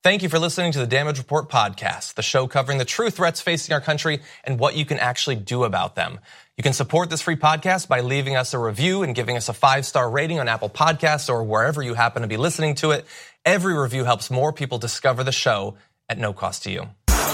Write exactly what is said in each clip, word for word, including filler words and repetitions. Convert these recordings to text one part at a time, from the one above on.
Thank you for listening to the Damage Report podcast, the show covering the true threats facing our country and what you can actually do about them. You can support this free podcast by leaving us a review and giving us a five-star rating on Apple Podcasts or wherever you happen to be listening to it. Every review helps more people discover the show at no cost to you.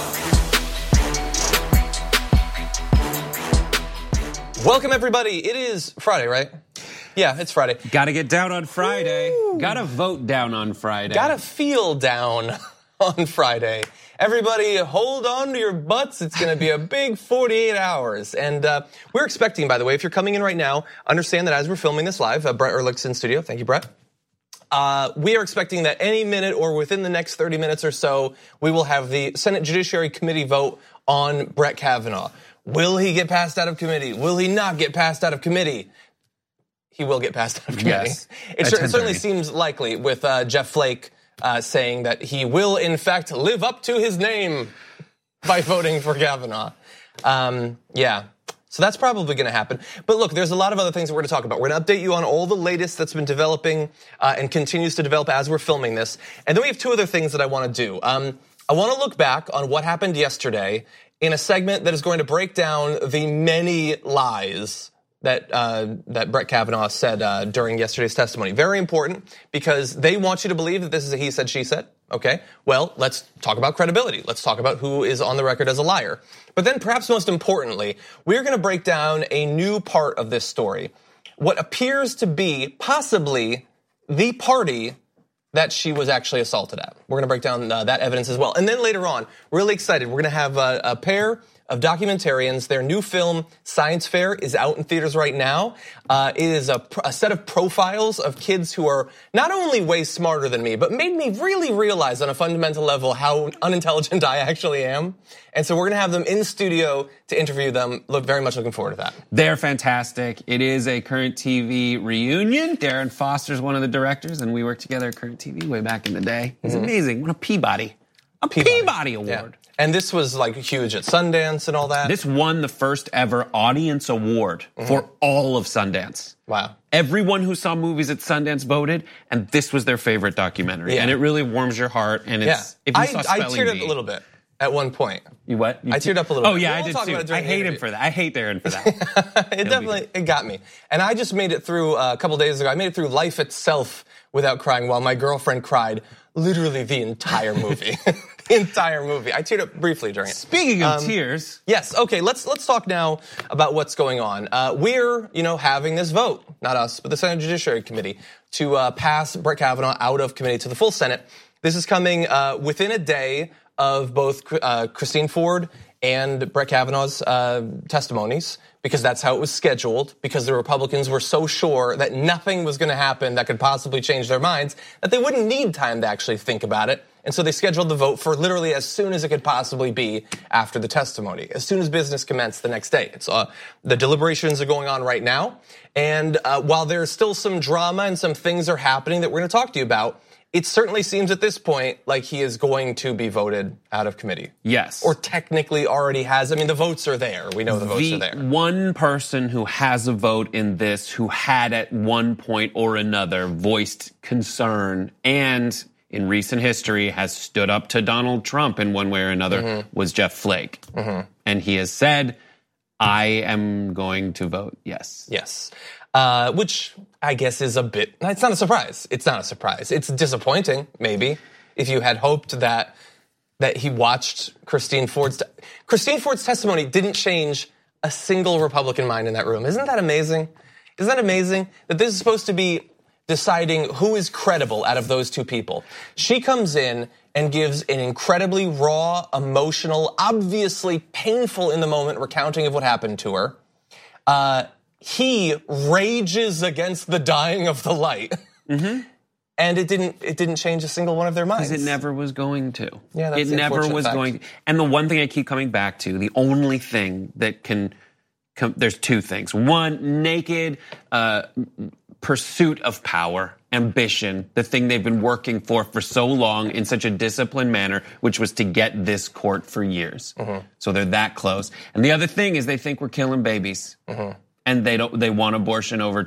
Welcome, everybody. It is Friday, right? Yeah, it's Friday. Gotta get down on Friday. Woo. Gotta vote down on Friday. Gotta feel down on Friday. Everybody, hold on to your butts. It's going to be a big forty-eight hours. And uh, we're expecting, by the way, if you're coming in right now, understand that as we're filming this live, uh, Brett Ehrlich's in studio. Thank you, Brett. Uh, we are expecting that any minute or within the next thirty minutes or so, we will have the Senate Judiciary Committee vote on Brett Kavanaugh. Will he get passed out of committee? Will he not get passed out of committee? He will get passed out of committee. Yes, it, sure, it certainly seems likely with uh, Jeff Flake uh, saying that he will, in fact, live up to his name by voting for Kavanaugh. Um, yeah, so that's probably going to happen. But look, there's a lot of other things that we're going to talk about. We're going to update you on all the latest that's been developing uh, and continues to develop as we're filming this. And then we have two other things that I want to do. Um, I want to look back on what happened yesterday in a segment that is going to break down the many lies that uh, that Brett Kavanaugh said uh, during yesterday's testimony. Very important because they want you to believe that this is a he said, she said. Okay, well, let's talk about credibility. Let's talk about who is on the record as a liar. But then perhaps most importantly, we're going to break down a new part of this story. What appears to be possibly the party that she was actually assaulted at. We're going to break down uh, that evidence as well. And then later on, really excited, we're going to have a, a pair of documentarians. Their new film, Science Fair, is out in theaters right now. Uh, it is a, a set of profiles of kids who are not only way smarter than me, but made me really realize on a fundamental level how unintelligent I actually am. And so we're going to have them in studio to interview them. Look, very much looking forward to that. They're fantastic. It is a Current T V reunion. Darren Foster's one of the directors, and we worked together at Current T V way back in the day. It's mm-hmm. amazing. What a Peabody. A Peabody, Peabody Award. Yeah. And this was like huge at Sundance and all that. This won the first ever audience award mm-hmm. for all of Sundance. Wow. Everyone who saw movies at Sundance voted, and this was their favorite documentary. Yeah. And it really warms your heart. And it's, yeah. if you I, saw I Spelling teared Bee, up a little bit at one point. You what? You I teared up a little oh, bit. Oh yeah, we'll I did too. I hate him for that. I hate Darren for that. it definitely, it got me. And I just made it through uh, a couple days ago. I made it through Life Itself without crying while my girlfriend cried literally the entire movie. The entire movie. I teared up briefly during it. Speaking of um, tears. Yes, okay, let's let's talk now about what's going on. Uh, we're, you know, having this vote, not us, but the Senate Judiciary Committee, to uh, pass Brett Kavanaugh out of committee to the full Senate. This is coming uh, within a day of both uh, Christine Ford and Brett Kavanaugh's uh, testimonies, because that's how it was scheduled, because the Republicans were so sure that nothing was going to happen that could possibly change their minds, that they wouldn't need time to actually think about it. And so they scheduled the vote for literally as soon as it could possibly be after the testimony, as soon as business commenced the next day. It's uh, the deliberations are going on right now. And uh, while there's still some drama and some things are happening that we're going to talk to you about, it certainly seems at this point like he is going to be voted out of committee. Yes. Or technically already has. I mean, the votes are there. We know the votes the are there. One person who has a vote in this, who had at one point or another voiced concern and in recent history has stood up to Donald Trump in one way or another, mm-hmm. was Jeff Flake. Mm-hmm. And he has said, I am going to vote yes. Yes. Uh, which I guess is a bit, it's not a surprise. It's not a surprise. It's disappointing, maybe, if you had hoped that that he watched Christine Ford's, Christine Ford's testimony didn't change a single Republican mind in that room. Isn't that amazing? Isn't that amazing that this is supposed to be deciding who is credible out of those two people? She comes in and gives an incredibly raw, emotional, obviously painful in the moment recounting of what happened to her. Uh, He rages against the dying of the light, mm-hmm. and it didn't. It didn't change a single one of their minds. Because it never was going to. Yeah, that's it the never was fact. going to. And the one thing I keep coming back to, the only thing that can, come, there's two things. One, naked uh, pursuit of power, ambition, the thing they've been working for for so long in such a disciplined manner, which was to get this court for years. Mm-hmm. So they're that close. And the other thing is they think we're killing babies. Mm-hmm. And they don't. They want abortion overturned.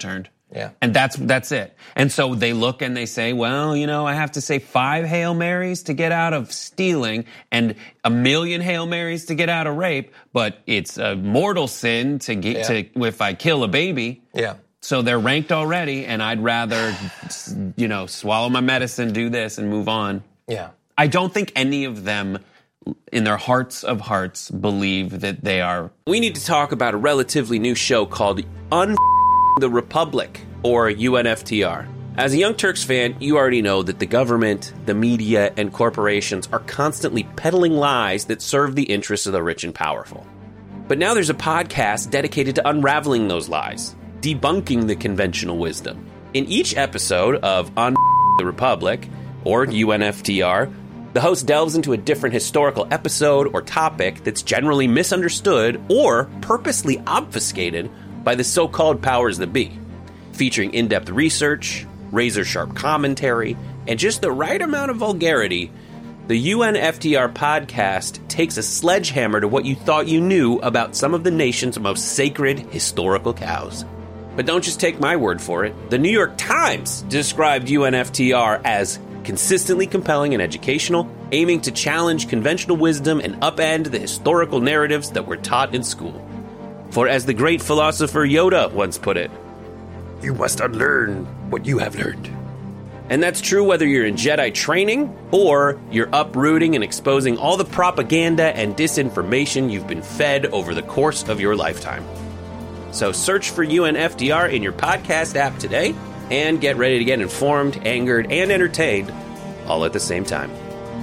Yeah. And that's that's it. And so they look and they say, well, you know, I have to say five Hail Marys to get out of stealing and a million Hail Marys to get out of rape, but it's a mortal sin to get yeah. to if I kill a baby. Yeah. So they're ranked already, and I'd rather, you know, swallow my medicine, do this, and move on. Yeah. I don't think any of them, in their hearts of hearts, believe that they are. We need to talk about a relatively new show called Un the Republic, or U N F T R. As a Young Turks fan, you already know that the government, the media, and corporations are constantly peddling lies that serve the interests of the rich and powerful. But now there's a podcast dedicated to unraveling those lies, debunking the conventional wisdom. In each episode of Un the Republic, or U N F T R, the host delves into a different historical episode or topic that's generally misunderstood or purposely obfuscated by the so-called powers that be. Featuring in-depth research, razor-sharp commentary, and just the right amount of vulgarity, the U N F T R podcast takes a sledgehammer to what you thought you knew about some of the nation's most sacred historical cows. But don't just take my word for it. The New York Times described U N F T R as consistently compelling and educational, aiming to challenge conventional wisdom and upend the historical narratives that were taught in school. For as the great philosopher Yoda once put it, you must unlearn what you have learned. And that's true whether you're in Jedi training or you're uprooting and exposing all the propaganda and disinformation you've been fed over the course of your lifetime. So search for U N F T R in your podcast app today and get ready to get informed, angered, and entertained all at the same time.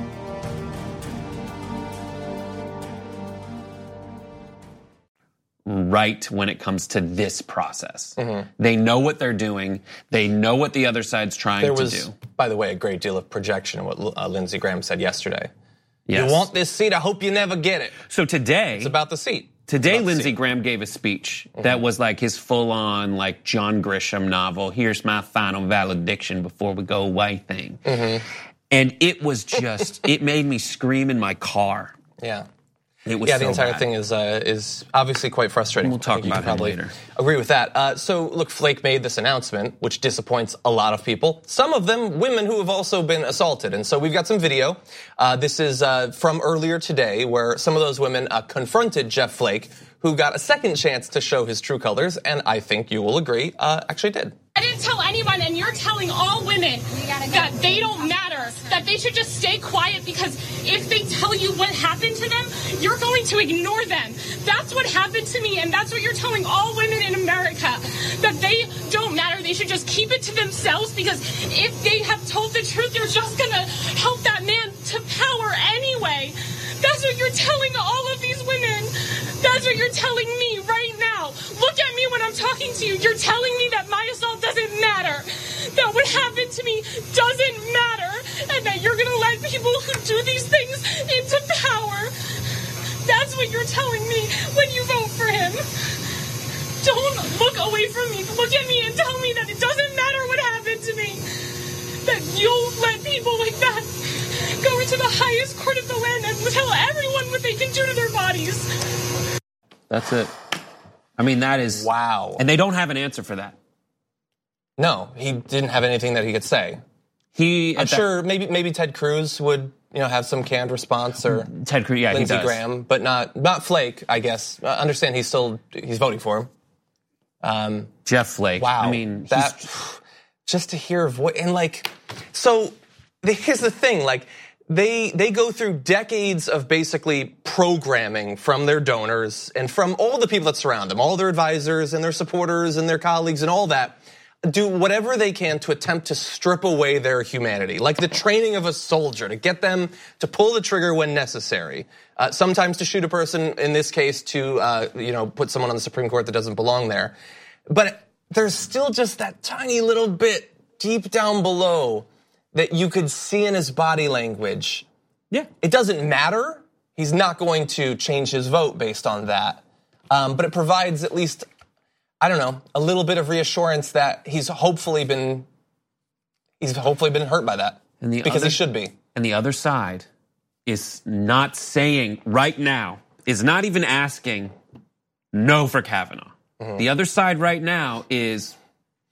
Right when it comes to this process. Mm-hmm. They know what they're doing. They know what the other side's trying there to was, do. By the way, a great deal of projection in what uh, Lindsey Graham said yesterday. Yes. You want this seat? I hope you never get it. So today... It's about the seat. Today, Lindsey Graham gave a speech mm-hmm. that was like his full-on, like, John Grisham novel, here's my final valediction before we go away thing. Mm-hmm. And it was just, it made me scream in my car. Yeah. It was yeah, the so entire bad. thing is uh, is obviously quite frustrating. We'll talk about it later. Agree with that. Uh, so, look, Flake made this announcement, which disappoints a lot of people. Some of them, women who have also been assaulted. And so we've got some video. Uh, this is uh, from earlier today, where some of those women uh, confronted Jeff Flake, who got a second chance to show his true colors, and I think you will agree, uh, actually did. I didn't tell anyone, and you're telling all women that they don't matter, that they should just stay quiet, because if they tell you what happened to them, you're going to ignore them. That's what happened to me, and that's what you're telling all women in America, that they don't matter. They should just keep it to themselves, because if they have told the truth, they're just going to help that man to power anyway. That's what you're telling all of these women. That's what you're telling me right now. Look at me when I'm talking to you. You're telling me that my assault doesn't matter, that what happened to me doesn't matter, and that you're going to let people who do these things into power. That's what you're telling me when you vote for him. Don't look away from me. Look at me and tell me that it doesn't matter what happened to me, that you'll let people like that go into the highest court of the land and tell everyone what they can do to their bodies. That's it. I mean, that is... Wow. And they don't have an answer for that. No, he didn't have anything that he could say. He... I'm sure maybe maybe Ted Cruz would, you know, have some canned response, or Ted Cruz, yeah, Lindsey he does. Graham, but not not Flake, I guess. Uh, understand he's still he's voting for him. Um, Jeff Flake. Wow. I mean, that just to hear a voice, and like, so here's the thing, like, They they go through decades of basically programming from their donors and from all the people that surround them, all their advisors and their supporters and their colleagues and all that, do whatever they can to attempt to strip away their humanity, like the training of a soldier, to get them to pull the trigger when necessary, uh, sometimes to shoot a person, in this case to uh, you know put someone on the Supreme Court that doesn't belong there. But there's still just that tiny little bit deep down below that you could see in his body language. Yeah. It doesn't matter. He's not going to change his vote based on that. Um, but it provides at least, I don't know, a little bit of reassurance that he's hopefully been, he's hopefully been hurt by that. And the because other, he should be. And the other side is not saying right now, is not even asking no for Kavanaugh. Mm-hmm. The other side right now is,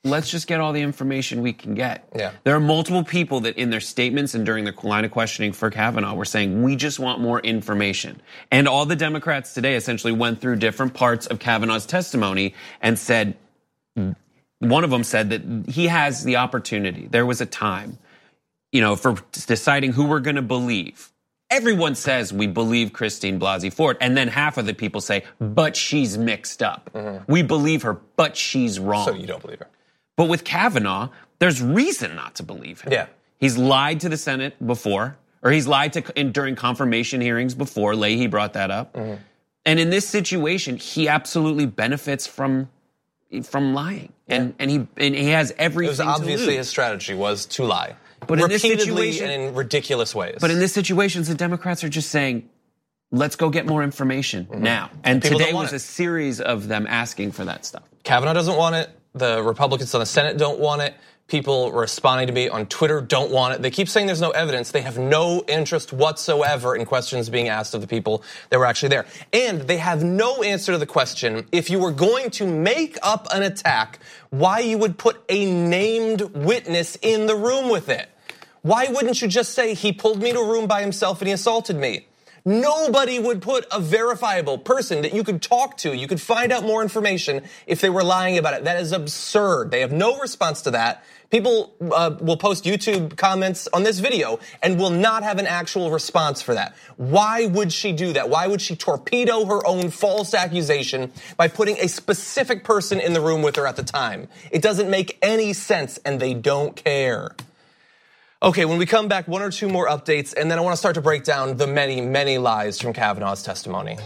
let's just get all the information we can get. Yeah. There are multiple people that in their statements and during the line of questioning for Kavanaugh were saying, we just want more information. And all the Democrats today essentially went through different parts of Kavanaugh's testimony and said, one of them said that he has the opportunity. There was a time, you know, for deciding who we're gonna believe. Everyone says we believe Christine Blasey Ford, and then half of the people say, but she's mixed up. Mm-hmm. We believe her, but she's wrong. So you don't believe her. But with Kavanaugh, there's reason not to believe him. Yeah. He's lied to the Senate before, or he's lied to in, during confirmation hearings before. Leahy brought that up. Mm-hmm. And in this situation, he absolutely benefits from from lying, and yeah. and he and he has everything. It was obviously to lose. His strategy was to lie. But in this repeatedly situation, and in ridiculous ways. But in this situation, the Democrats are just saying, let's go get more information mm-hmm. now. And People today was it. a series of them asking for that stuff. Kavanaugh doesn't want it. The Republicans on the Senate don't want it. People responding to me on Twitter don't want it. They keep saying there's no evidence. They have no interest whatsoever in questions being asked of the people that were actually there. And they have no answer to the question, if you were going to make up an attack, why you would put a named witness in the room with it. Why wouldn't you just say he pulled me to a room by himself and he assaulted me? Nobody would put a verifiable person that you could talk to, you could find out more information if they were lying about it. That is absurd. They have no response to that. People uh, will post YouTube comments on this video and will not have an actual response for that. Why would she do that? Why would she torpedo her own false accusation by putting a specific person in the room with her at the time? It doesn't make any sense, and they don't care. Okay, when we come back, one or two more updates, and then I want to start to break down the many, many lies from Kavanaugh's testimony.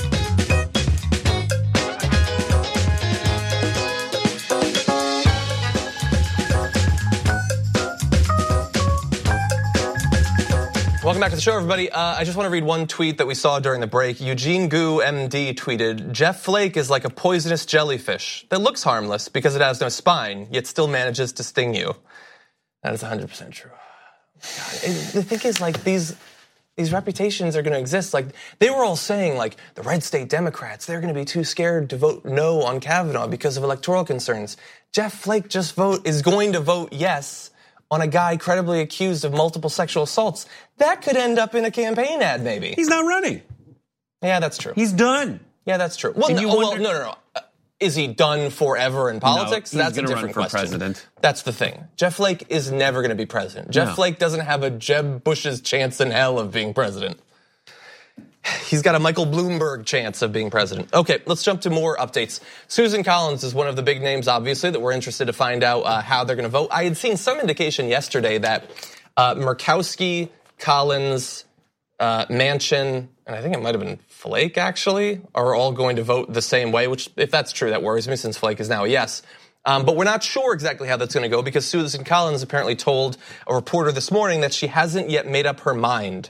Welcome back to the show, everybody. Uh, I just want to read one tweet that we saw during the break. Eugene Gu, M D, tweeted, Jeff Flake is like a poisonous jellyfish that looks harmless because it has no spine, yet still manages to sting you. That is one hundred percent true. God, the thing is, like, these these reputations are going to exist. Like, they were all saying, like, the red state Democrats, they're going to be too scared to vote no on Kavanaugh because of electoral concerns. Jeff Flake just vote is going to vote yes on a guy credibly accused of multiple sexual assaults. That could end up in a campaign ad, maybe. He's not running. Yeah, that's true. He's done. Yeah, that's true. Well, no, well, no, no, no. Is he done forever in politics? No, he's That's a different run for question. President. That's the thing. Jeff Flake is never going to be president. Jeff No. Flake doesn't have a Jeb Bush's chance in hell of being president. He's got a Michael Bloomberg chance of being president. Okay, let's jump to more updates. Susan Collins is one of the big names, obviously, that we're interested to find out uh, how they're going to vote. I had seen some indication yesterday that uh, Murkowski, Collins, uh, Manchin, and I think it might have been Flake, actually, are all going to vote the same way, which, if that's true, that worries me since Flake is now a yes. Um, but we're not sure exactly how that's going to go because Susan Collins apparently told a reporter this morning that she hasn't yet made up her mind.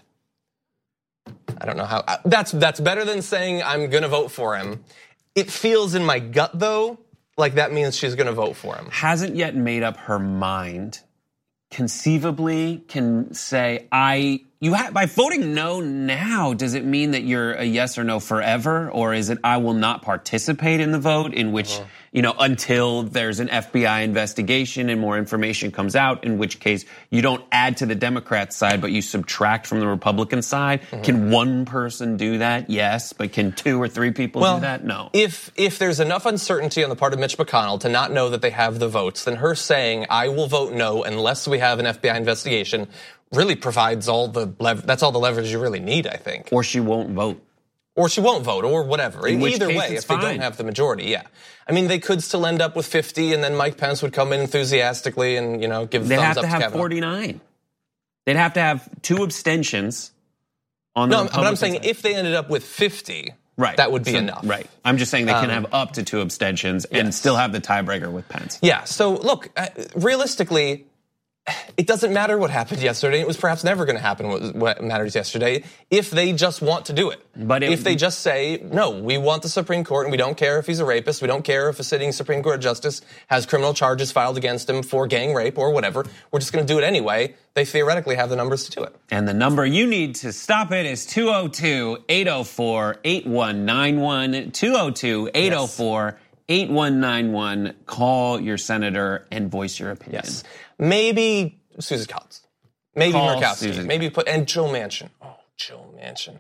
I don't know how. That's that's better than saying I'm going to vote for him. It feels in my gut, though, like that means she's going to vote for him. Hasn't yet made up her mind. Conceivably can say, I, you have, by voting no now, does it mean that you're a yes or no forever? Or is it, I will not participate in the vote, in which, uh-huh. you know, until there's an F B I investigation and more information comes out, in which case you don't add to the Democrat side, but you subtract from the Republican side? Uh-huh. Can one person do that? Yes. But can two or three people well, do that? No. If, if there's enough uncertainty on the part of Mitch McConnell to not know that they have the votes, then her saying, I will vote no unless we have an F B I investigation, really provides all the lever- that's all the leverage you really need, I think. Or she won't vote. Or she won't vote, or whatever. In Either which way, case if they fine. don't have the majority, yeah. I mean, they could still end up with fifty, and then Mike Pence would come in enthusiastically and, you know, give the They'd thumbs have up to to have Kavanaugh. forty-nine. They'd have to have two abstentions on the No, Republican but I'm saying side. if they ended up with fifty, right. that would be So, enough. Right. I'm just saying they can Um, have up to two abstentions and yes. still have the tiebreaker with Pence. Yeah, so look, uh, realistically, it doesn't matter what happened yesterday. It was perhaps never going to happen what, what matters yesterday if they just want to do it. But it, if they just say, no, we want the Supreme Court and we don't care if he's a rapist, we don't care if a sitting Supreme Court justice has criminal charges filed against him for gang rape or whatever, we're just going to do it anyway, they theoretically have the numbers to do it. And the number you need to stop it is two oh two, eight oh four, eight one nine one, two oh two, eight oh four, eight one nine one. Call your senator and voice your opinion. Yes. Maybe Susan Collins. Maybe Call Murkowski. Susan. Maybe put, and Joe Manchin. Oh, Joe Manchin.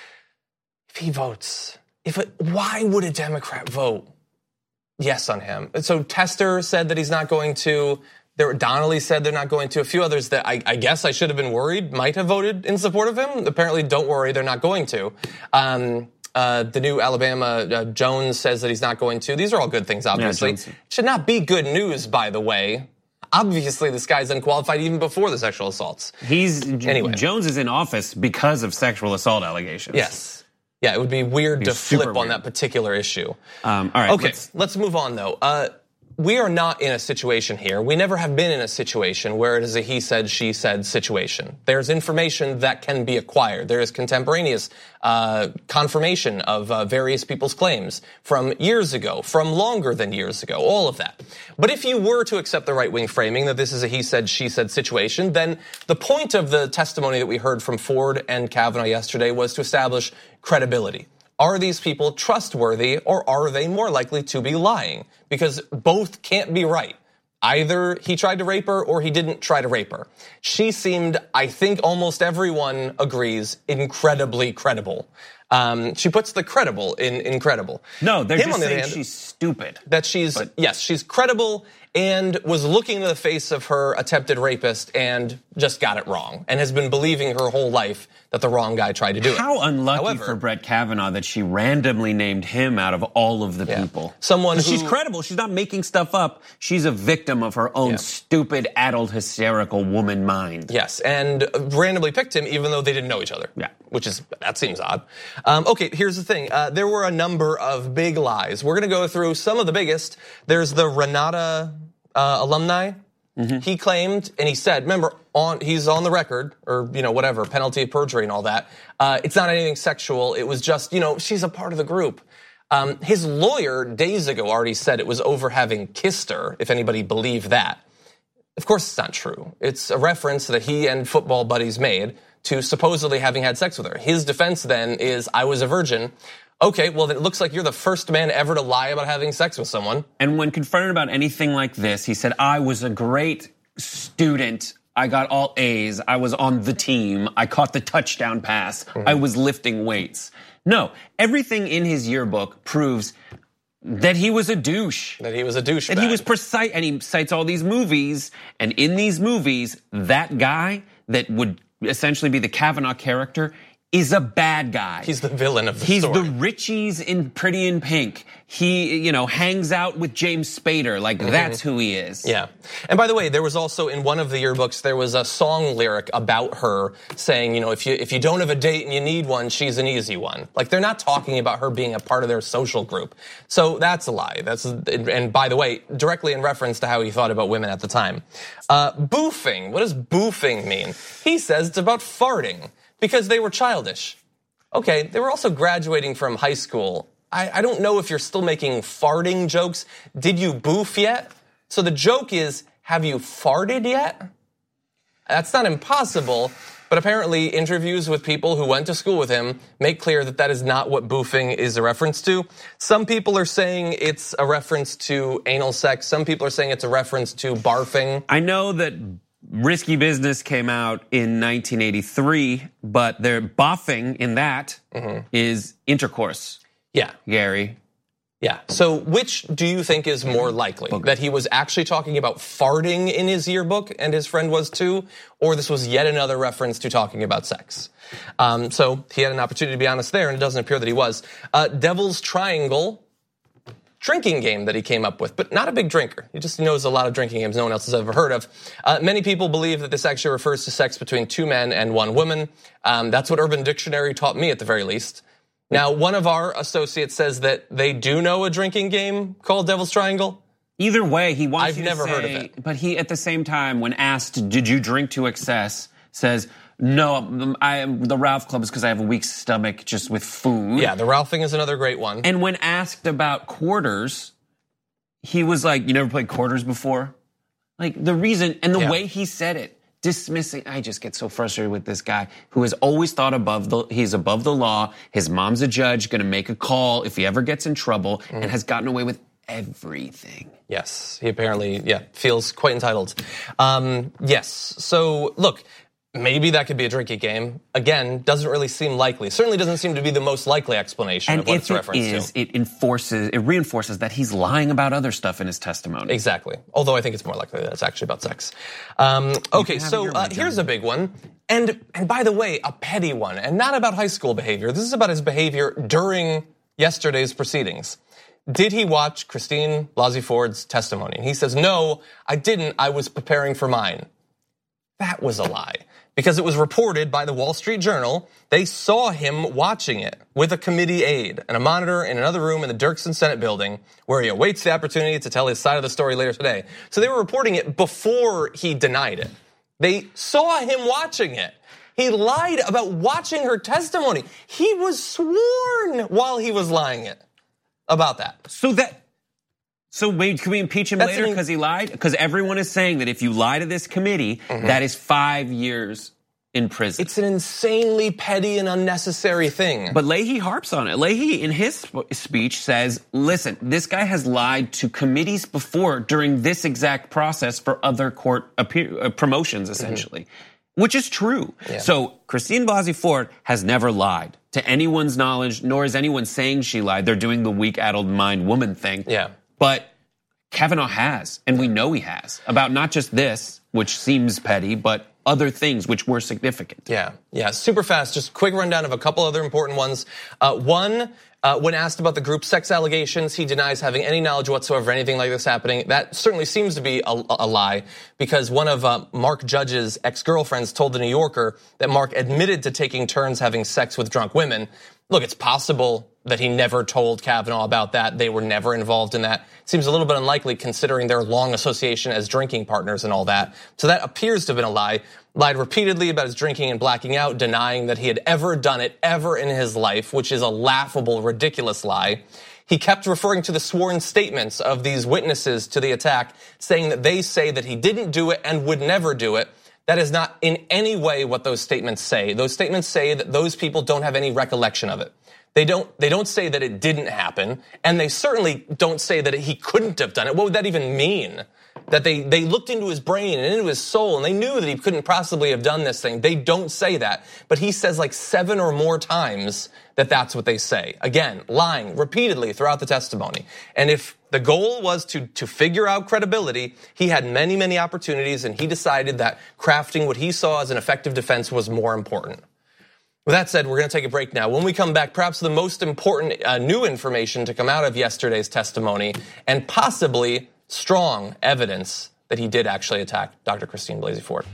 If he votes, if it, why would a Democrat vote yes on him? So Tester said that he's not going to. There, Donnelly said they're not going to. A few others that I, I guess I should have been worried might have voted in support of him. Apparently, don't worry, they're not going to. Um, uh, the new Alabama uh, Jones says that he's not going to. These are all good things, obviously. Yeah, should not be good news, by the way. Obviously, this guy's unqualified even before the sexual assaults. He's anyway. Jones is in office because of sexual assault allegations. Yes. Yeah, it would be weird It'd be to flip weird. on that particular issue. Um, all right. Okay, Let's, let's move on though. Uh, we are not in a situation here. We never have been in a situation where it is a he said, she said situation. There's information that can be acquired. There is contemporaneous uh, confirmation of uh, various people's claims from years ago, from longer than years ago, all of that. But if you were to accept the right-wing framing that this is a he said, she said situation, then the point of the testimony that we heard from Ford and Kavanaugh yesterday was to establish credibility. Are these people trustworthy, or are they more likely to be lying? Because both can't be right. Either he tried to rape her or he didn't try to rape her. She seemed, I think almost everyone agrees, incredibly credible. Um, she puts the credible in incredible. No, they're Him, just on the saying other hand, she's stupid. That she's, But- yes, she's credible and was looking into the face of her attempted rapist and just got it wrong and has been believing her whole life that the wrong guy tried to do it. How unlucky However, for Brett Kavanaugh that she randomly named him out of all of the Yeah. people. Someone She's who- credible. She's not making stuff up. She's a victim of her own Yeah. stupid, addled, hysterical woman mind. Yes, and randomly picked him even though they didn't know each other. Yeah. Which is, that seems odd. Um, okay, here's the thing. Uh, there were a number of big lies. We're gonna go through some of the biggest. There's the Renata uh, alumni. Mm-hmm. He claimed, and he said, remember, on he's on the record, or you know, whatever, penalty of perjury and all that. Uh, it's not anything sexual. It was just, you know, she's a part of the group. Um, his lawyer days ago already said it was over having kissed her, if anybody believed that. Of course it's not true. It's a reference that he and football buddies made to supposedly having had sex with her. His defense then is, I was a virgin. Okay, well, then it looks like you're the first man ever to lie about having sex with someone. And when confronted about anything like this, he said, I was a great student. I got all A's. I was on the team. I caught the touchdown pass. Mm-hmm. I was lifting weights. No, everything in his yearbook proves that he was a douche. That he was a douche. That he was precise, and he cites all these movies, and in these movies, that guy that would essentially be the Kavanaugh character is a bad guy. He's the villain of the He's story. the Richies in Pretty in Pink. He, you know, hangs out with James Spader. Like, mm-hmm. that's who he is. Yeah. And by the way, there was also in one of the yearbooks, there was a song lyric about her saying, you know, if you if you don't have a date and you need one, she's an easy one. Like, they're not talking about her being a part of their social group. So that's a lie. That's and by the way, directly in reference to how he thought about women at the time. Uh, boofing. What does boofing mean? He says it's about farting. Because they were childish. Okay, they were also graduating from high school. I, I don't know if you're still making farting jokes. Did you boof yet? So the joke is, have you farted yet? That's not impossible, but apparently interviews with people who went to school with him make clear that that is not what boofing is a reference to. Some people are saying it's a reference to anal sex. Some people are saying it's a reference to barfing. I know that Risky Business came out in nineteen eighty-three, but their boffing in that mm-hmm. is intercourse. Yeah. Gary. Yeah. So which do you think is more likely? Okay. That he was actually talking about farting in his yearbook and his friend was too, or this was yet another reference to talking about sex? Um, so he had an opportunity to be honest there, and it doesn't appear that he was. Uh, Devil's Triangle. Drinking game that he came up with, but not a big drinker. He just knows a lot of drinking games no one else has ever heard of. Uh, many people believe that this actually refers to sex between two men and one woman. Um, that's what Urban Dictionary taught me at the very least. Now, one of our associates says that they do know a drinking game called Devil's Triangle. Either way, he wants I've you never to say, heard of it. But he, at the same time, when asked, did you drink to excess, says, no, I am the Ralph Club is because I have a weak stomach just with food. Yeah, the Ralph thing is another great one. And when asked about quarters, he was like, you never played quarters before? Like the reason, and the yeah. way he said it, dismissing, I just get so frustrated with this guy who has always thought above the, he's above the law. His mom's a judge, gonna make a call if he ever gets in trouble, mm. and has gotten away with everything. Yes, he apparently, yeah, feels quite entitled. Um, yes, so look, maybe that could be a drinking game. Again, doesn't really seem likely. Certainly doesn't seem to be the most likely explanation and of what if it's a reference it is, to. it enforces, it reinforces that he's lying about other stuff in his testimony. Exactly. Although I think it's more likely that it's actually about sex. Um, okay, so uh, here's a big one. And, and by the way, a petty one, and not about high school behavior. This is about his behavior during yesterday's proceedings. Did he watch Christine Blasey Ford's testimony? And he says, no, I didn't. I was preparing for mine. That was a lie. Because it was reported by the Wall Street Journal, they saw him watching it with a committee aide and a monitor in another room in the Dirksen Senate building where he awaits the opportunity to tell his side of the story later today. So they were reporting it before he denied it. They saw him watching it. He lied about watching her testimony. He was sworn while he was lying it about that. So that... So wait, can we impeach him That's later because he lied? Because everyone is saying that if you lie to this committee, mm-hmm. that is five years in prison. It's an insanely petty and unnecessary thing. But Leahy harps on it. Leahy, in his speech, says, listen, this guy has lied to committees before during this exact process for other court promotions, essentially. Mm-hmm. Which is true. Yeah. So Christine Blasey Ford has never lied to anyone's knowledge, nor is anyone saying she lied. They're doing the weak-addled mind woman thing. Yeah. But Kavanaugh has, and we know he has, about not just this, which seems petty, but other things which were significant. Yeah, yeah, super fast, just quick rundown of a couple other important ones. Uh, one, uh, when asked about the group sex allegations, he denies having any knowledge whatsoever, anything like this happening. That certainly seems to be a, a lie, because one of uh, Mark Judge's ex-girlfriends told the New Yorker that Mark admitted to taking turns having sex with drunk women. Look, it's possible that he never told Kavanaugh about that. They were never involved in that. Seems a little bit unlikely considering their long association as drinking partners and all that. So that appears to have been a lie. Lied repeatedly about his drinking and blacking out, denying that he had ever done it ever in his life, which is a laughable, ridiculous lie. He kept referring to the sworn statements of these witnesses to the attack, saying that they say that he didn't do it and would never do it. That is not in any way what those statements say. Those statements say that those people don't have any recollection of it. They don't, they don't say that it didn't happen, and they certainly don't say that he couldn't have done it. What would that even mean? That they, they looked into his brain and into his soul, and they knew that he couldn't possibly have done this thing. They don't say that, but he says like seven or more times that that's what they say. Again, lying repeatedly throughout the testimony. And if the goal was to, to figure out credibility, he had many, many opportunities, and he decided that crafting what he saw as an effective defense was more important. With that said, we're going to take a break now. When we come back, perhaps the most important uh, new information to come out of yesterday's testimony, and possibly strong evidence that he did actually attack Doctor Christine Blasey Ford.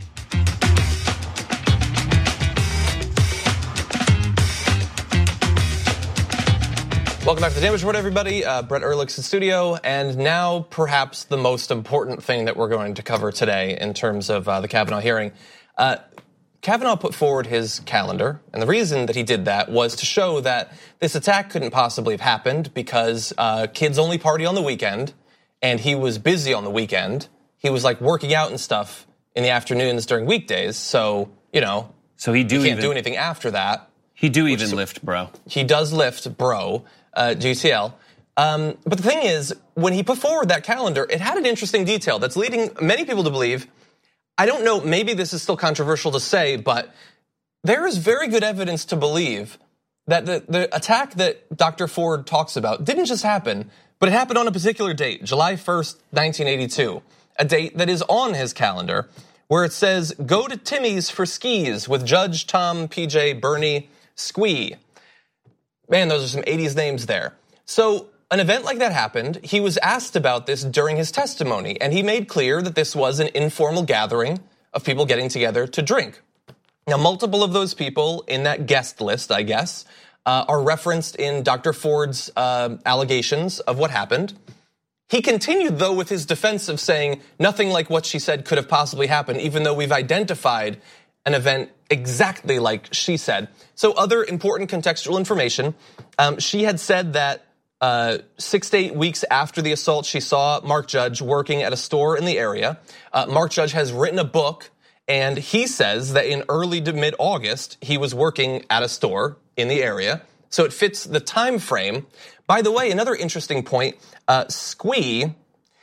Welcome back to the Damage Report, everybody. Uh, Brett Ehrlich's in studio, and now perhaps the most important thing that we're going to cover today in terms of uh, the Kavanaugh hearing. Uh, Kavanaugh put forward his calendar, and the reason that he did that was to show that this attack couldn't possibly have happened because uh, kids only party on the weekend, and he was busy on the weekend. He was like working out and stuff in the afternoons during weekdays, so, you know, so he do he can't even, do anything after that. He do even is, lift, bro. He does lift, bro, uh, G T L. Um, but the thing is, when he put forward that calendar, it had an interesting detail that's leading many people to believe, I don't know, maybe this is still controversial to say, but there is very good evidence to believe that the, the attack that Doctor Ford talks about didn't just happen, but it happened on a particular date, July first, nineteen eighty-two, a date that is on his calendar, where it says, go to Timmy's for skis with Judge Tom, P J, Bernie, Squee. Man, those are some eighties names there. So an event like that happened. He was asked about this during his testimony, and he made clear that this was an informal gathering of people getting together to drink. Now, multiple of those people in that guest list, I guess, uh, are referenced in Doctor Ford's uh, allegations of what happened. He continued, though, with his defense of saying nothing like what she said could have possibly happened, even though we've identified an event exactly like she said. So other important contextual information, um, she had said that Uh, six to eight weeks after the assault, she saw Mark Judge working at a store in the area. Uh, Mark Judge has written a book, and he says that in early to mid-August, he was working at a store in the area. So it fits the time frame. By the way, another interesting point, uh, Squee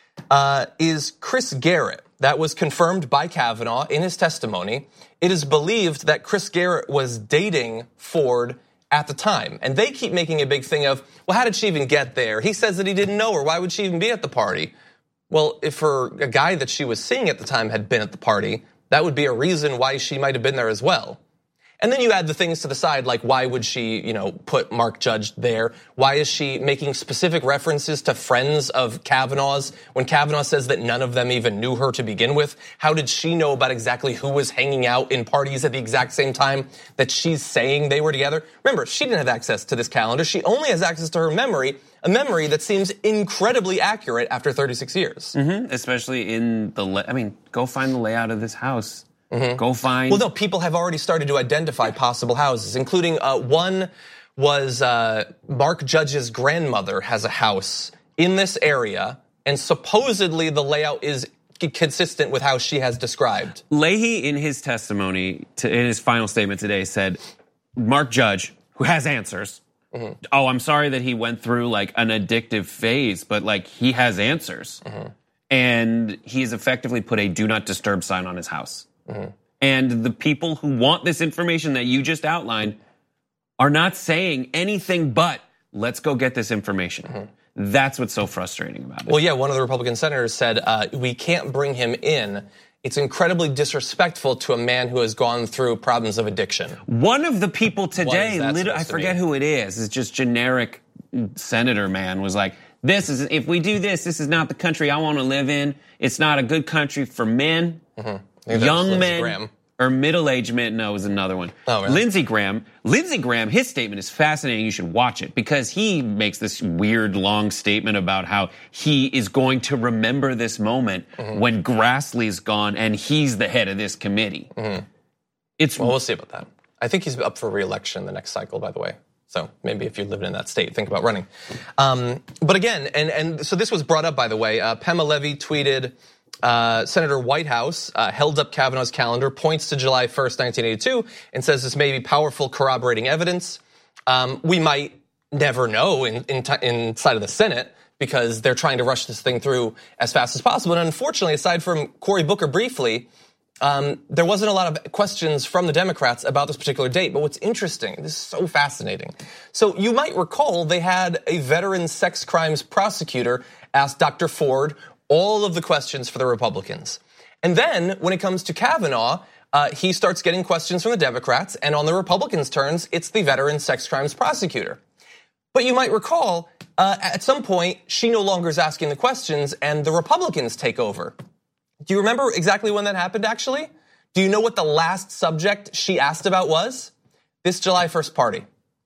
uh, is Chris Garrett. That was confirmed by Kavanaugh in his testimony. It is believed that Chris Garrett was dating Ford at the time. And they keep making a big thing of, well, how did she even get there? He says that he didn't know her. Why would she even be at the party? Well, if her, a guy that she was seeing at the time had been at the party, that would be a reason why she might have been there as well. And then you add the things to the side, like why would she, you know, put Mark Judge there? Why is she making specific references to friends of Kavanaugh's when Kavanaugh says that none of them even knew her to begin with? How did she know about exactly who was hanging out in parties at the exact same time that she's saying they were together? Remember, she didn't have access to this calendar. She only has access to her memory, a memory that seems incredibly accurate after thirty-six years. Mm-hmm. Especially in the, I mean, go find the layout of this house. Mm-hmm. Go find. Well, no, people have already started to identify possible houses, including uh, one was uh, Mark Judge's grandmother has a house in this area, and supposedly the layout is consistent with how she has described. Leahy, in his testimony, to, in his final statement today, said Mark Judge, who has answers. Mm-hmm. Oh, I'm sorry that he went through like an addictive phase, but like he has answers, mm-hmm. and he's effectively put a "do not disturb" sign on his house. Mm-hmm. And the people who want this information that you just outlined are not saying anything but, let's go get this information. Mm-hmm. That's what's so frustrating about it. Well, yeah, one of the Republican senators said, uh, we can't bring him in. It's incredibly disrespectful to a man who has gone through problems of addiction. One of the people today, I forget who it is, it's just generic senator man, was like, this is, if we do this, this is not the country I want to live in. It's not a good country for men. Mm-hmm. Young men Graham. Or middle-aged men. No, it was another one. Oh, really? Lindsey Graham. Lindsey Graham, his statement is fascinating. You should watch it because he makes this weird, long statement about how he is going to remember this moment mm-hmm. when Grassley's gone and he's the head of this committee. Mm-hmm. It's well, we'll see about that. I think he's up for re-election the next cycle, by the way. So maybe if you're living in that state, think about running. Um, but again, and and so this was brought up, by the way. Uh, Pema Levy tweeted. Uh, Senator Whitehouse uh, held up Kavanaugh's calendar, points to July first, nineteen eighty-two, and says this may be powerful corroborating evidence. Um, we might never know in, in t- inside of the Senate because they're trying to rush this thing through as fast as possible. And unfortunately, aside from Cory Booker briefly, um, there wasn't a lot of questions from the Democrats about this particular date. But what's interesting, this is so fascinating. So you might recall they had a veteran sex crimes prosecutor ask Doctor Ford all of the questions for the Republicans. And then when it comes to Kavanaugh, uh, he starts getting questions from the Democrats, and on the Republicans' turns, it's the veteran sex crimes prosecutor. But you might recall, uh, at some point, she no longer is asking the questions, and the Republicans take over. Do you remember exactly when that happened, actually? Do you know what the last subject she asked about was? This July first party.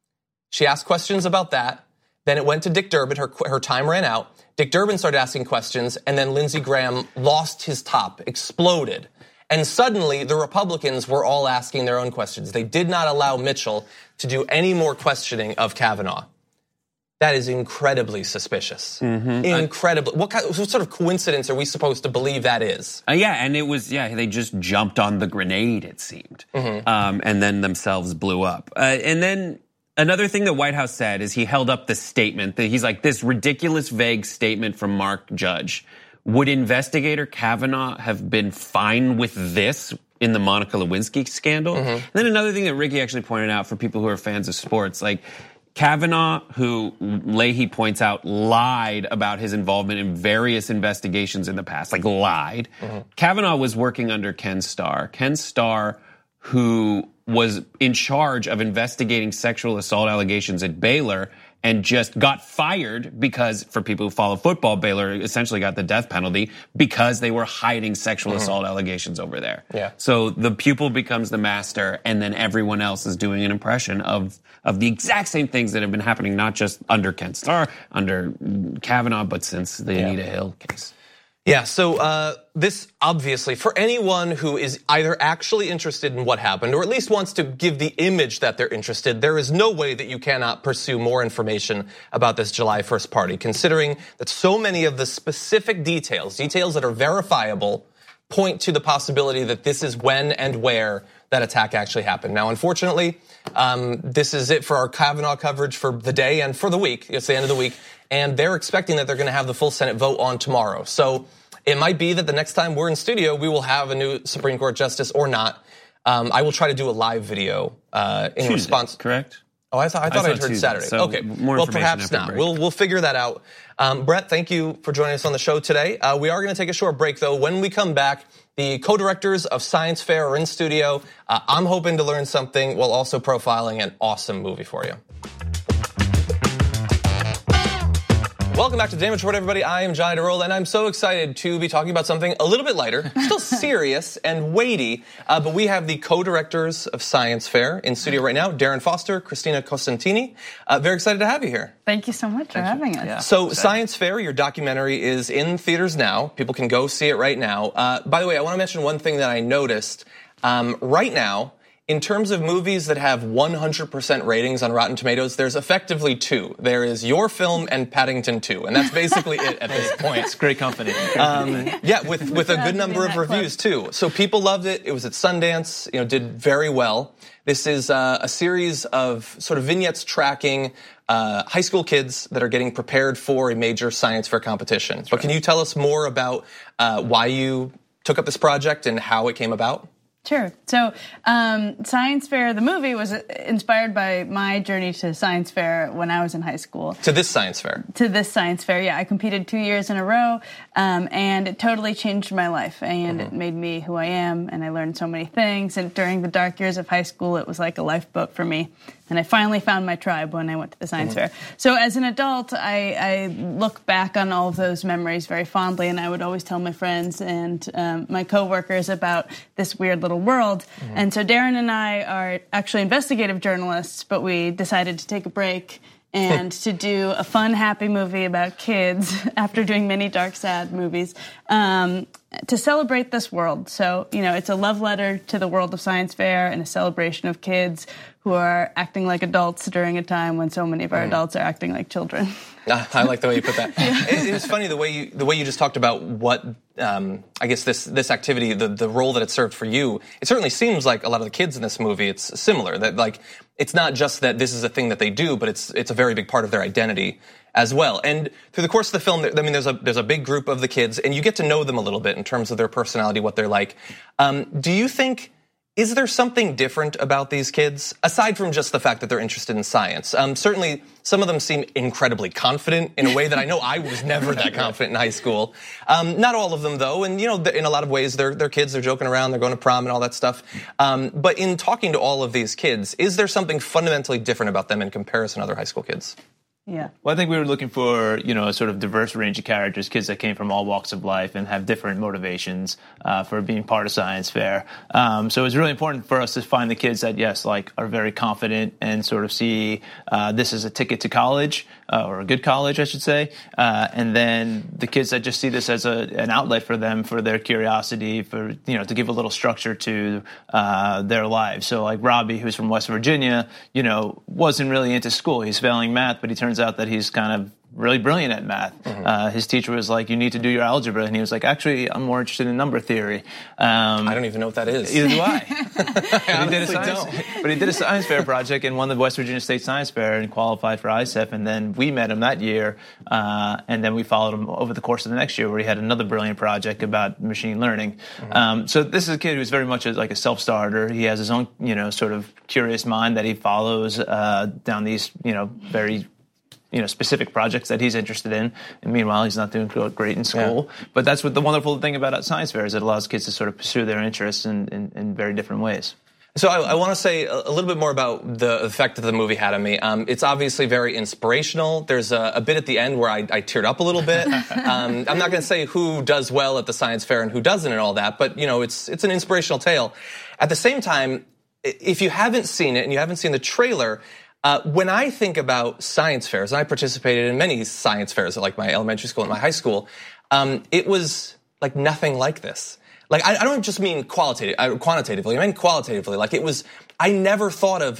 She asked questions about that. Then it went to Dick Durbin. Her, her time ran out. Dick Durbin started asking questions, and then Lindsey Graham lost his top, exploded. And suddenly, the Republicans were all asking their own questions. They did not allow Mitchell to do any more questioning of Kavanaugh. That is incredibly suspicious. Mm-hmm. Incredibly. What, kind, what sort of coincidence are we supposed to believe that is? Uh, yeah, and it was, yeah, they just jumped on the grenade, it seemed. Mm-hmm. Um, and then themselves blew up. Uh, and then another thing that Whitehouse said is he held up the statement that he's like, this ridiculous vague statement from Mark Judge. Would investigator Kavanaugh have been fine with this in the Monica Lewinsky scandal? Mm-hmm. And then another thing that Ricky actually pointed out for people who are fans of sports, like Kavanaugh, who Leahy points out, lied about his involvement in various investigations in the past, like lied. Mm-hmm. Kavanaugh was working under Ken Starr. Ken Starr, who was in charge of investigating sexual assault allegations at Baylor and just got fired because, for people who follow football, Baylor essentially got the death penalty because they were hiding sexual mm-hmm. assault allegations over there. Yeah. So the pupil becomes the master, and then everyone else is doing an impression of of the exact same things that have been happening, not just under Ken Starr, under Kavanaugh, but since the yeah. Anita Hill case. Yeah, so uh, this obviously, for anyone who is either actually interested in what happened or at least wants to give the image that they're interested, there is no way that you cannot pursue more information about this July first party, considering that so many of the specific details, details that are verifiable, point to the possibility that this is when and where that attack actually happened. Now, unfortunately, um, this is it for our Kavanaugh coverage for the day and for the week. It's the end of the week. And they're expecting that they're going to have the full Senate vote on tomorrow. So it might be that the next time we're in studio, we will have a new Supreme Court justice or not. Um, I will try to do a live video uh, in Tuesday, response. Correct? Oh, I thought I thought I I'd heard Tuesday, Saturday. so Okay, more well, information perhaps after not. break. We'll we'll figure that out. Um, Brett, thank you for joining us on the show today. Uh, we are going to take a short break, though. When we come back, the co-directors of Science Fair are in studio. Uh, I'm hoping to learn something while also profiling an awesome movie for you. Welcome back to the Damage Report, everybody. I am Johnny DeRoll, and I'm so excited to be talking about something a little bit lighter, still serious and weighty, uh, but we have the co-directors of Science Fair in studio right now, Darren Foster, Christina Costantini. Uh, very excited to have you here. Thank you so much for having us. Yeah. So Science Fair, your documentary is in theaters now. People can go see it right now. Uh, by the way, I want to mention one thing that I noticed. Um, right now, in terms of movies that have one hundred percent ratings on Rotten Tomatoes, there's effectively two. There is your film and Paddington two, and that's basically it at this point. It's great company. Um, yeah, with with a good number of reviews too. So people loved it. It was at Sundance. You know, did very well. This is uh, a series of sort of vignettes tracking uh, high school kids that are getting prepared for a major science fair competition. That's but right. Can you tell us more about uh, why you took up this project and how it came about? Sure. So um, Science Fair, the movie, was inspired by my journey to Science Fair when I was in high school. To this Science Fair? To this Science Fair, yeah. I competed two years in a row, um, and it totally changed my life, and mm-hmm. it made me who I am, and I learned so many things, and during the dark years of high school, it was like a lifeboat for me. And I finally found my tribe when I went to the Science mm-hmm. Fair. So as an adult, I, I look back on all of those memories very fondly, and I would always tell my friends and um, my coworkers about this weird little world. Mm-hmm. And so Darren and I are actually investigative journalists, but we decided to take a break and to do a fun, happy movie about kids after doing many dark, sad movies um, to celebrate this world. So, you know, it's a love letter to the world of Science Fair and a celebration of kids who are acting like adults during a time when so many of our mm. adults are acting like children. I like the way you put that. yeah. it, it was funny the way you the way you just talked about what um, I guess this this activity, the the role that it served for you. It certainly seems like a lot of the kids in this movie, it's similar. That like it's not just that this is a thing that they do, but it's it's a very big part of their identity as well. And through the course of the film, I mean, there's a there's a big group of the kids, and you get to know them a little bit in terms of their personality, what they're like. Um, do you think? Is there something different about these kids, aside from just the fact that they're interested in science? Um, certainly, some of them seem incredibly confident in a way that I know I was never that confident in high school. Um, not all of them, though, and you know, in a lot of ways, they're they're kids. They're joking around. They're going to prom and all that stuff. Um, but in talking to all of these kids, is there something fundamentally different about them in comparison to other high school kids? Yeah. Well, I think we were looking for, you know, a sort of diverse range of characters, kids that came from all walks of life and have different motivations uh, for being part of Science Fair. Um, so it was really important for us to find the kids that, yes, like are very confident and sort of see uh, this as a ticket to college uh, or a good college, I should say. Uh, and then the kids that just see this as a, an outlet for them, for their curiosity, for, you know, to give a little structure to uh, their lives. So like Robbie, who's from West Virginia, you know, wasn't really into school. He's failing math, but he turns out that he's kind of really brilliant at math. Mm-hmm. Uh, his teacher was like, you need to do your algebra. And he was like, actually, I'm more interested in number theory. Um, I don't even know what that is. Either do I. I but, he did a science, but he did a science fair project and won the West Virginia State Science Fair and qualified for I S E F. And then we met him that year. Uh, and then we followed him over the course of the next year where he had another brilliant project about machine learning. Mm-hmm. Um, so this is a kid who's very much a, like a self-starter. He has his own, you know, sort of curious mind that he follows uh, down these, you know, very you know, specific projects that he's interested in. And meanwhile, he's not doing great in school. Yeah. But that's what the wonderful thing about Science Fair is it allows kids to sort of pursue their interests in, in, in very different ways. So I, I want to say a, a little bit more about the effect that the movie had on me. Um, it's obviously very inspirational. There's a, a bit at the end where I, I teared up a little bit. um, I'm not going to say who does well at the Science Fair and who doesn't and all that, but, you know, it's it's an inspirational tale. At the same time, if you haven't seen it and you haven't seen the trailer, Uh, when I think about science fairs, and I participated in many science fairs at like my elementary school and my high school, um, it was like nothing like this. Like, I, I don't just mean qualitative, uh, quantitatively, I mean qualitatively. Like, it was, I never thought of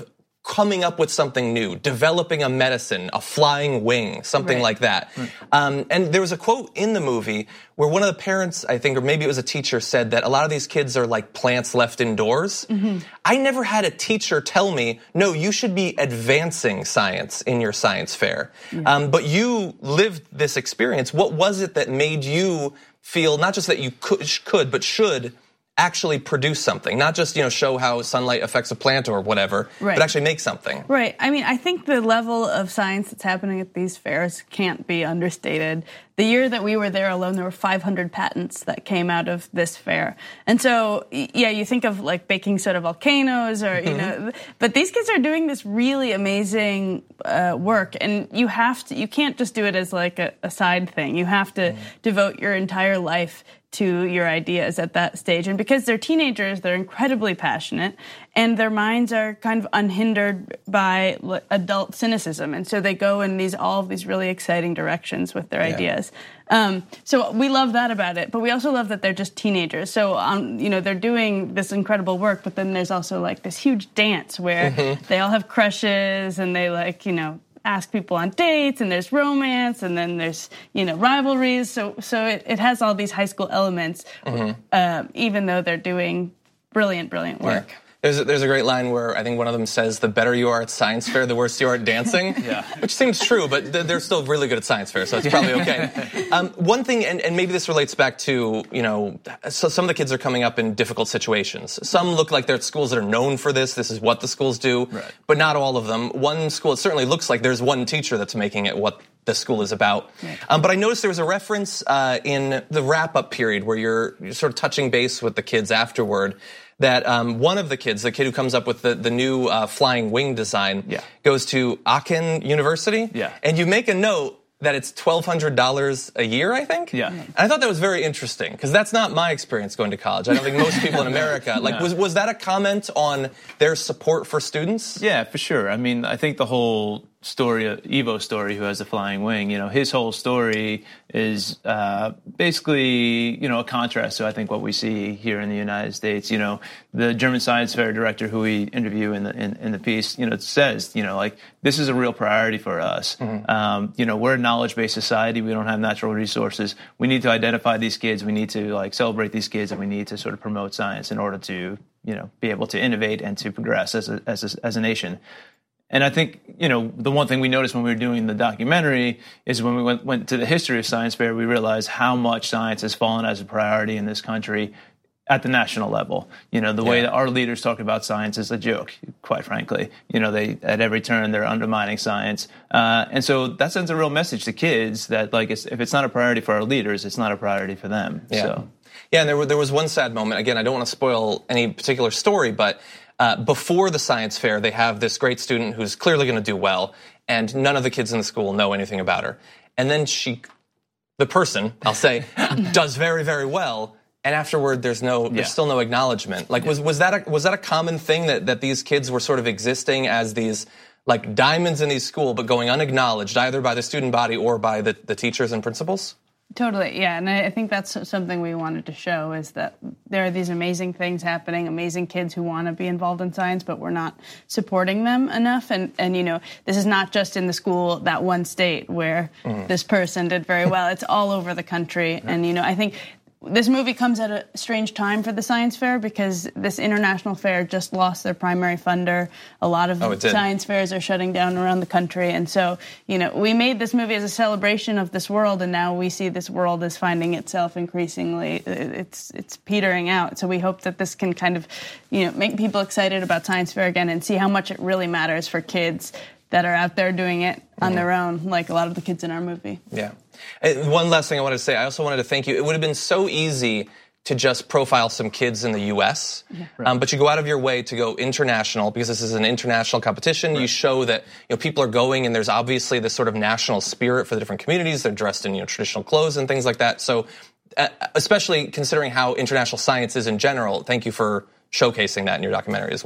coming up with something new, developing a medicine, a flying wing, something Right. like that. Right. Um, and there was a quote in the movie where one of the parents, I think, or maybe it was a teacher, said that a lot of these kids are like plants left indoors. Mm-hmm. I never had a teacher tell me, no, you should be advancing science in your science fair. Yeah. Um, but you lived this experience. What was it that made you feel not just that you could, could but should actually produce something, not just, you know, show how sunlight affects a plant or whatever, right. but actually make something. Right. I mean, I think the level of science that's happening at these fairs can't be understated. The year that we were there alone, there were five hundred patents that came out of this fair. And so, yeah, you think of like baking soda volcanoes or, you know, but these kids are doing this really amazing uh, work. And you have to, you can't just do it as like a, a side thing. You have to mm. devote your entire life to your ideas at that stage. And because they're teenagers, they're incredibly passionate and their minds are kind of unhindered by adult cynicism. And so they go in these, all of these really exciting directions with their yeah. ideas. Um, so we love that about it, but we also love that they're just teenagers. So, um, you know, they're doing this incredible work, but then there's also like this huge dance where mm-hmm. they all have crushes and they like, you know, ask people on dates, and there's romance, and then there's, you know, rivalries. So so it, it has all these high school elements, mm-hmm. uh, even though they're doing brilliant, brilliant work. Yeah. There's a, there's a great line where I think one of them says, the better you are at science fair, the worse you are at dancing. Yeah. Which seems true, but they're still really good at science fair, so it's probably okay. um, one thing, and, and maybe this relates back to, you know, so some of the kids are coming up in difficult situations. Some look like they're at schools that are known for this. This is what the schools do, right. but not all of them. One school, it certainly looks like there's one teacher that's making it what the school is about. Right. Um, but I noticed there was a reference uh, in the wrap-up period where you're, you're sort of touching base with the kids afterward, that um, one of the kids, the kid who comes up with the, the new uh, flying wing design, yeah. goes to Aachen University. Yeah. And you make a note that it's twelve hundred dollars a year, I think. Yeah. And I thought that was very interesting, because that's not my experience going to college. I don't think most people in America, like, no. was, was that a comment on their support for students? Yeah, for sure. I mean, I think the whole story, Evo's story, who has the flying wing, you know, his whole story is uh, basically, you know, a contrast to, I think, what we see here in the United States. You know, the German Science Fair director who we interview in the in, in the piece, you know, says, you know, like, this is a real priority for us. Mm-hmm. Um, you know, we're a knowledge-based society. We don't have natural resources. We need to identify these kids. We need to, like, celebrate these kids, and we need to sort of promote science in order to, you know, be able to innovate and to progress as a, as a, as a nation. And I think, you know, the one thing we noticed when we were doing the documentary is when we went, went to the history of science fair, we realized how much science has fallen as a priority in this country at the national level. You know, the yeah. way that our leaders talk about science is a joke, quite frankly. You know, they, at every turn, they're undermining science. Uh, and so that sends a real message to kids that, like, it's, if it's not a priority for our leaders, it's not a priority for them. Yeah. So. Yeah, and there, there was one sad moment. Again, I don't want to spoil any particular story, but Uh, before the science fair, they have this great student who's clearly going to do well, and none of the kids in the school know anything about her. And then she, the person, I'll say, does very, very well, and afterward, there's no, yeah. there's still no acknowledgement. Like, yeah. was was that a, was that a common thing that that these kids were sort of existing as these, like, diamonds in these school, but going unacknowledged either by the student body or by the, the teachers and principals? Totally, yeah, and I think that's something we wanted to show, is that there are these amazing things happening, amazing kids who want to be involved in science, but we're not supporting them enough. And, and you know, this is not just in the school, that one state where mm. this person did very well. It's all over the country. Yeah. And, you know, I think this movie comes at a strange time for the science fair, because this international fair just lost their primary funder. A lot of oh, science fairs are shutting down around the country. And so, you know, we made this movie as a celebration of this world, and now we see this world as finding itself increasingly, it's it's petering out. So we hope that this can kind of, you know, make people excited about science fair again and see how much it really matters for kids that are out there doing it on mm-hmm. their own, like a lot of the kids in our movie. Yeah. And one last thing I wanted to say, I also wanted to thank you. It would have been so easy to just profile some kids in the U S, yeah. right. um, but you go out of your way to go international, because this is an international competition. Right. You show that, you know, people are going, and there's obviously this sort of national spirit for the different communities. They're dressed in, you know, traditional clothes and things like that. So uh, especially considering how international science is in general, thank you for showcasing that in your documentary as well.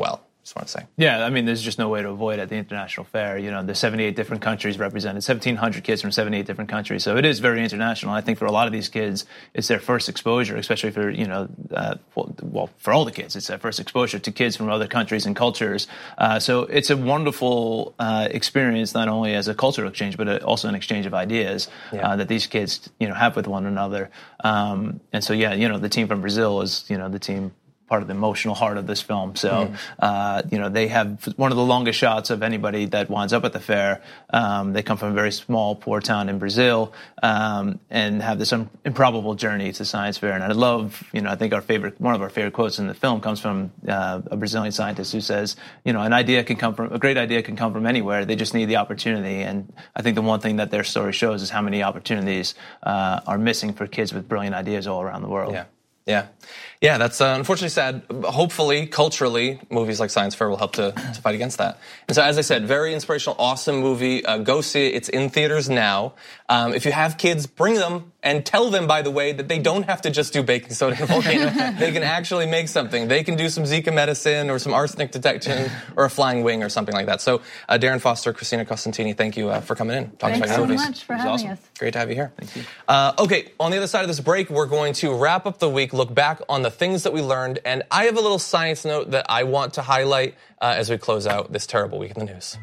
Just want to say. Yeah, I mean, there's just no way to avoid at the international fair. You know, there's seventy-eight different countries represented, seventeen hundred kids from seventy-eight different countries. So it is very international. I think for a lot of these kids, it's their first exposure, especially for, you know, uh, well, for all the kids, it's their first exposure to kids from other countries and cultures. Uh, so it's a wonderful uh, experience, not only as a cultural exchange, but also an exchange of ideas yeah. uh, that these kids, you know, have with one another. Um, and so, yeah, you know, the team from Brazil is, you know, the team part of the emotional heart of this film. So, mm. uh, you know, they have one of the longest shots of anybody that winds up at the fair. Um, they come from a very small, poor town in Brazil, um, and have this un- improbable journey to science fair. And I love, you know, I think our favorite, one of our favorite quotes in the film comes from uh, a Brazilian scientist who says, you know, an idea can come from, a great idea can come from anywhere. They just need the opportunity. And I think the one thing that their story shows is how many opportunities uh, are missing for kids with brilliant ideas all around the world. Yeah. Yeah. Yeah, that's uh, unfortunately sad. Hopefully, culturally, movies like Science Fair will help to, to fight against that. And so, as I said, very inspirational, awesome movie. Uh, go see it. It's in theaters now. Um, if you have kids, bring them and tell them, by the way, that they don't have to just do baking soda and a volcano. They can actually make something. They can do some Zika medicine or some arsenic detection or a flying wing or something like that. So, uh, Darren Foster, Christina Costantini, thank you uh, for coming in. Talking Thanks about so movies. much for having awesome. us. Great to have you here. Thank you. Uh, okay, on the other side of this break, we're going to wrap up the week, look back on the things that we learned, and I have a little science note that I want to highlight uh, as we close out this terrible week in the news.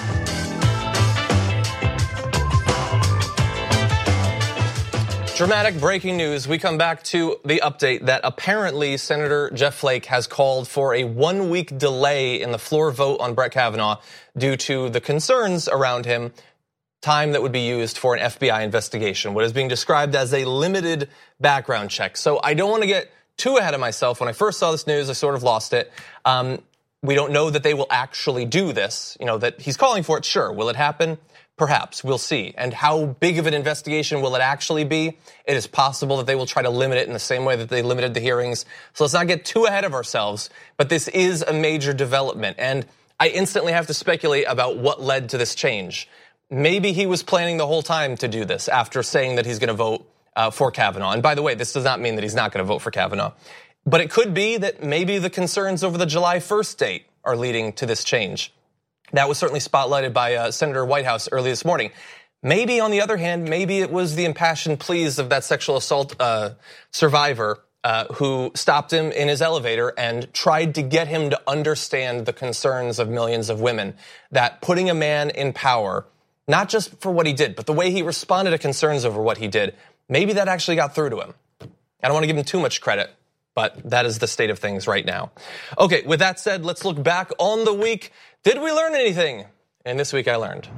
Dramatic breaking news. We come back to the update that apparently Senator Jeff Flake has called for a one-week delay in the floor vote on Brett Kavanaugh due to the concerns around him, time that would be used for an F B I investigation, what is being described as a limited background check. So I don't want to get too ahead of myself. When I first saw this news, I sort of lost it. Um, we don't know that they will actually do this, you know, that he's calling for it. Sure. Will it happen? Perhaps. We'll see. And how big of an investigation will it actually be? It is possible that they will try to limit it in the same way that they limited the hearings. So let's not get too ahead of ourselves. But this is a major development. And I instantly have to speculate about what led to this change. Maybe he was planning the whole time to do this after saying that he's going to vote uh, for Kavanaugh. And by the way, this does not mean that he's not going to vote for Kavanaugh. But it could be that maybe the concerns over the July first date are leading to this change. That was certainly spotlighted by uh, Senator Whitehouse early this morning. Maybe, on the other hand, maybe it was the impassioned pleas of that sexual assault uh, survivor uh, who stopped him in his elevator and tried to get him to understand the concerns of millions of women, that putting a man in power, not just for what he did, but the way he responded to concerns over what he did, maybe that actually got through to him. I don't want to give him too much credit, but that is the state of things right now. Okay, with that said, let's look back on the week. Did we learn anything? And this week I learned.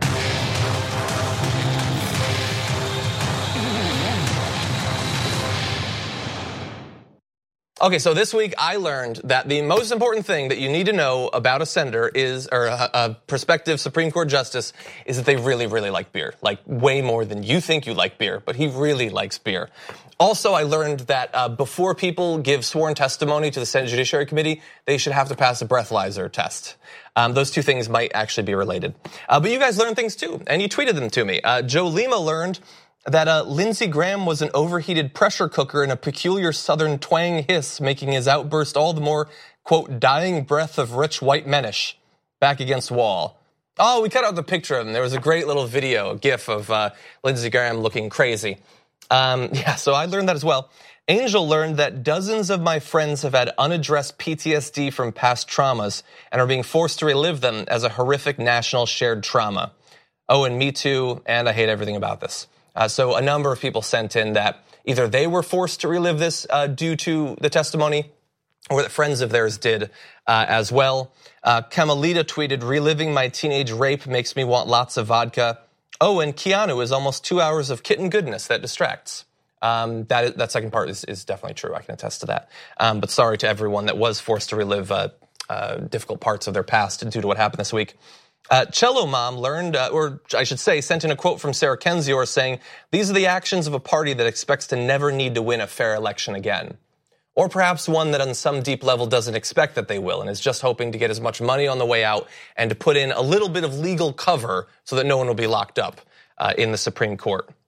Okay, so this week I learned that the most important thing that you need to know about a senator is, or a, a prospective Supreme Court justice, is that they really, really like beer. Like way more than you think you like beer, but he really likes beer. Also, I learned that uh, before people give sworn testimony to the Senate Judiciary Committee, they should have to pass a breathalyzer test. Um, those two things might actually be related. Uh, but you guys learned things too, and you tweeted them to me. Uh, Joe Lima learned that uh, Lindsey Graham was an overheated pressure cooker in a peculiar southern twang hiss, making his outburst all the more, quote, dying breath of rich white menish, back against wall. Oh, we cut out the picture of him. There was a great little video, a gif of uh, Lindsey Graham looking crazy. Um, yeah, so I learned that as well. Angel learned that dozens of my friends have had unaddressed P T S D from past traumas and are being forced to relive them as a horrific national shared trauma. Oh, and me too, and I hate everything about this. Uh, so a number of people sent in that either they were forced to relive this uh, due to the testimony, or that friends of theirs did uh, as well. Uh, Kamalita tweeted, reliving my teenage rape makes me want lots of vodka. Oh, and Keanu is almost two hours of kitten goodness that distracts. Um, that that second part is, is definitely true. I can attest to that. Um, but sorry to everyone that was forced to relive uh, uh, difficult parts of their past due to what happened this week. Uh, Cello Mom learned, uh, or I should say, sent in a quote from Sarah Kendzior saying, these are the actions of a party that expects to never need to win a fair election again. Or perhaps one that on some deep level doesn't expect that they will and is just hoping to get as much money on the way out and to put in a little bit of legal cover so that no one will be locked up uh, in the Supreme Court.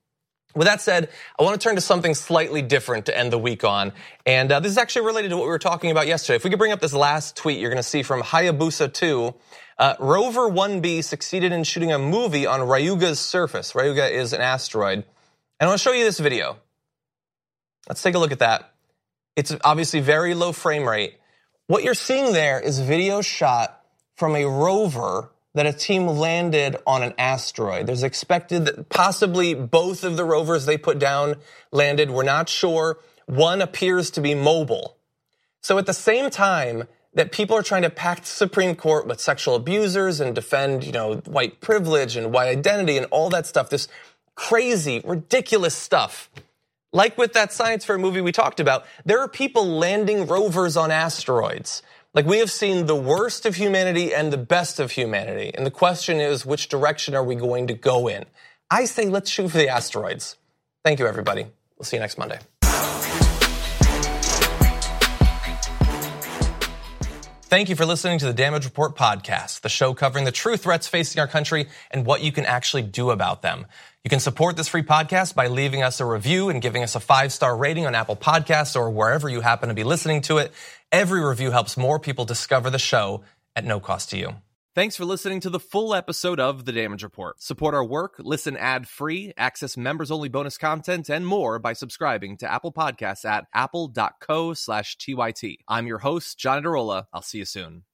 With that said, I want to turn to something slightly different to end the week on. And uh, this is actually related to what we were talking about yesterday. If we could bring up this last tweet, you're going to see from Hayabusa two. Uh, Rover one B succeeded in shooting a movie on Ryuga's surface. Ryuga is an asteroid. And I want to show you this video. Let's take a look at that. It's obviously very low frame rate. What you're seeing there is video shot from a rover that a team landed on an asteroid. There's expected that possibly both of the rovers they put down landed. We're not sure. One appears to be mobile. So at the same time that people are trying to pack the Supreme Court with sexual abusers and defend, you know, white privilege and white identity and all that stuff, this crazy, ridiculous stuff. Like with that science fair movie we talked about, there are people landing rovers on asteroids. Like, we have seen the worst of humanity and the best of humanity. And the question is, which direction are we going to go in? I say let's shoot for the asteroids. Thank you, everybody. We'll see you next Monday. Thank you for listening to the Damage Report podcast, the show covering the true threats facing our country and what you can actually do about them. You can support this free podcast by leaving us a review and giving us a five-star rating on Apple Podcasts or wherever you happen to be listening to it. Every review helps more people discover the show at no cost to you. Thanks for listening to the full episode of The Damage Report. Support our work, listen ad-free, access members-only bonus content, and more by subscribing to Apple Podcasts at apple.co slash TYT. I'm your host, John Adarola. I'll see you soon.